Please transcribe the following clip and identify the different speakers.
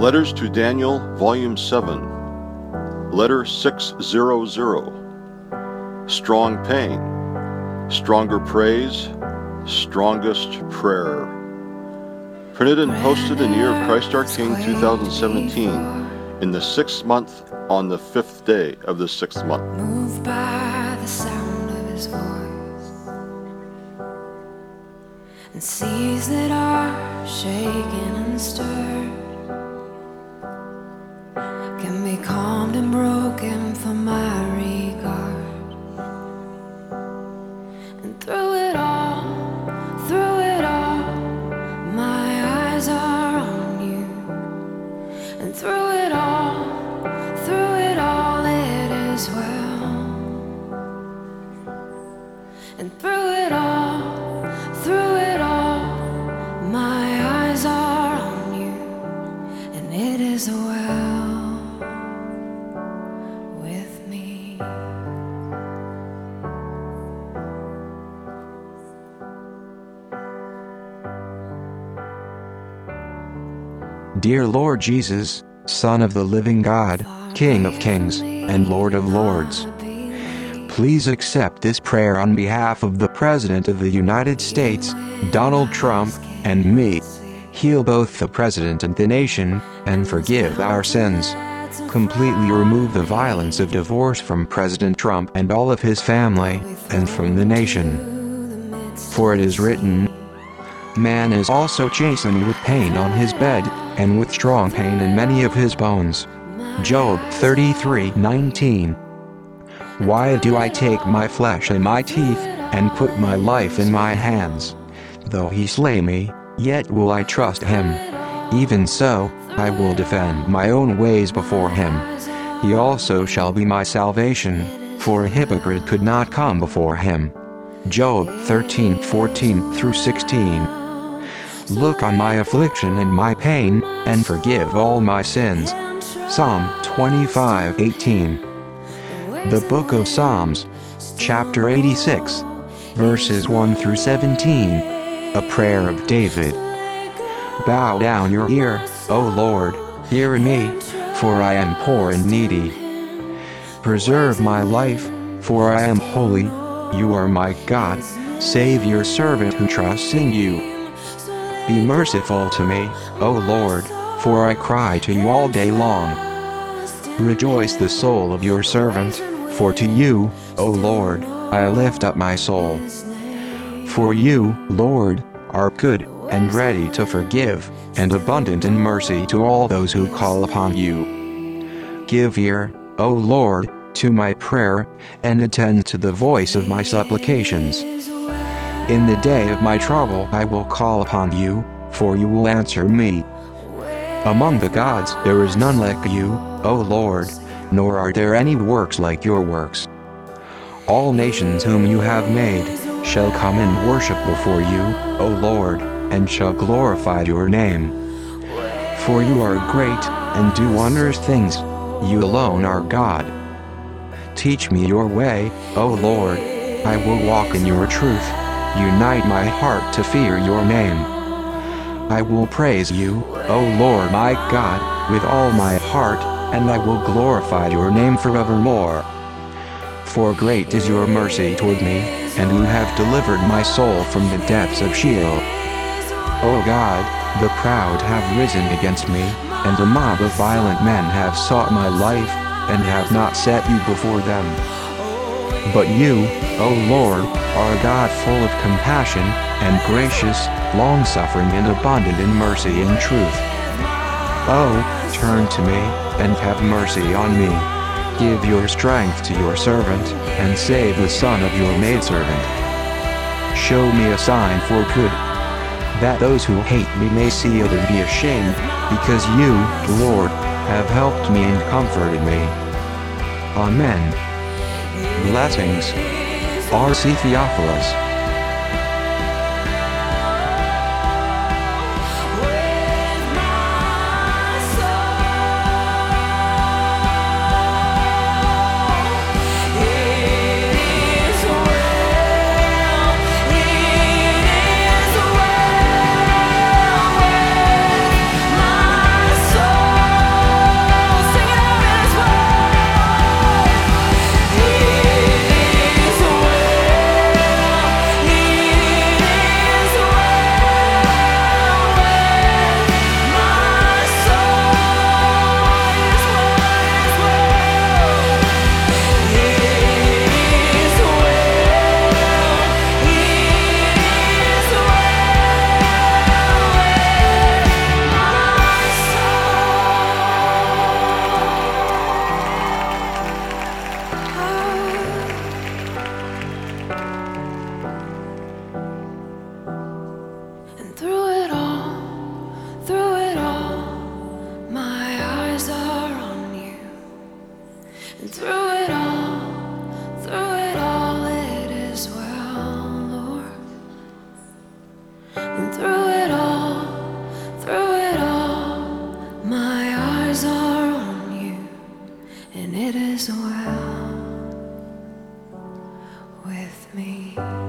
Speaker 1: Letters to Daniel, Volume 7, Letter 600, Strong Pain, Stronger Praise, Strongest Prayer. Printed and posted in the year of Christ our King 2017, in the 6th month, on the 5th day of the 6th month.
Speaker 2: Moved by the sound of his voice, and seas that are shaken and stirred can be calmed and broken for my regard. And through it all, my eyes are on you. And through it all, it is well. And through it all, my eyes are on you, and it is well with me.
Speaker 3: Dear Lord Jesus, Son of the living God, King of kings, and Lord of lords, please accept this prayer on behalf of the President of the United States, Donald Trump, and me. Heal both the President and the nation, and forgive our sins. Completely remove the violence of divorce from President Trump and all of his family, and from the nation. For it is written, man is also chastened with pain on his bed, and with strong pain in many of his bones. Job 33:19. Why do I take my flesh in my teeth, and put my life in my hands? Though he slay me, yet will I trust him. Even so, I will defend my own ways before him. He also shall be my salvation, for a hypocrite could not come before him. Job 13:14-16. Look on my affliction and my pain, and forgive all my sins. Psalm 25:18. The Book of Psalms, chapter 86, verses 1-17, a prayer of David. Bow down your ear, O Lord, hear me, for I am poor and needy. Preserve my life, for I am holy. You are my God. Save your servant who trusts in you. Be merciful to me, O Lord, for I cry to you all day long. Rejoice the soul of your servant, for to you, O Lord, I lift up my soul. For you, Lord, are good, and ready to forgive, and abundant in mercy to all those who call upon you. Give ear, O Lord, to my prayer, and attend to the voice of my supplications. In the day of my trouble I will call upon you, for you will answer me. Among the gods there is none like you, O Lord, nor are there any works like your works. All nations whom you have made shall come and worship before you, O Lord, and shall glorify your name. For you are great, and do wondrous things. You alone are God. Teach me your way, O Lord. I will walk in your truth. Unite my heart to fear your name. I will praise you, O Lord my God, with all my heart, and I will glorify your name forevermore. For great is your mercy toward me, and you have delivered my soul from the depths of Sheol. O God, the proud have risen against me, and a mob of violent men have sought my life, and have not set you before them. But you, O Lord, are a God full of compassion, and gracious, long-suffering and abundant in mercy and truth. Oh, turn to me, and have mercy on me. Give your strength to your servant, and save the son of your maidservant. Show me a sign for good, that those who hate me may see it and be ashamed, because you, Lord, have helped me and comforted me. Amen. Blessings. R.C. Theophilus.
Speaker 2: Soul me.